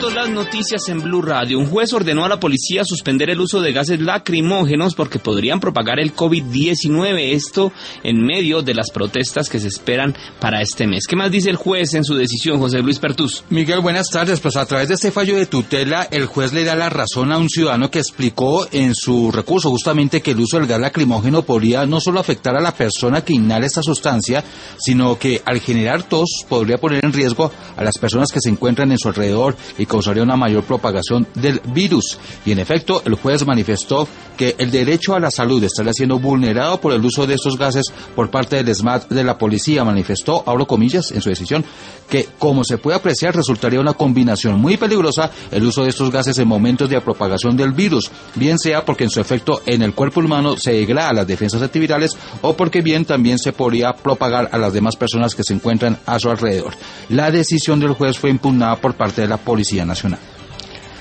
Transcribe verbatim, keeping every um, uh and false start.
Actualizando las noticias en Blue Radio, un juez ordenó a la policía suspender el uso de gases lacrimógenos porque podrían propagar el COVID diecinueve, esto en medio de las protestas que se esperan para este mes. ¿Qué más dice el juez en su decisión, José Luis Pertús? Miguel, buenas tardes. Pues a través de este fallo de tutela, el juez le da la razón a un ciudadano que explicó en su recurso justamente que el uso del gas lacrimógeno podría no solo afectar a la persona que inhala esta sustancia, sino que al generar tos podría poner en riesgo a las personas que se encuentran en su alrededor y causaría una mayor propagación del virus. Y en efecto, el juez manifestó que el derecho a la salud estaría siendo vulnerado por el uso de estos gases por parte del ESMAD de la policía. Manifestó, abro comillas, en su decisión, que como se puede apreciar resultaría una combinación muy peligrosa el uso de estos gases en momentos de propagación del virus, bien sea porque en su efecto en el cuerpo humano se degrada las defensas antivirales o porque bien también se podría propagar a las demás personas que se encuentran a su alrededor. La decisión del juez fue impugnada por parte de la Policía Nacional.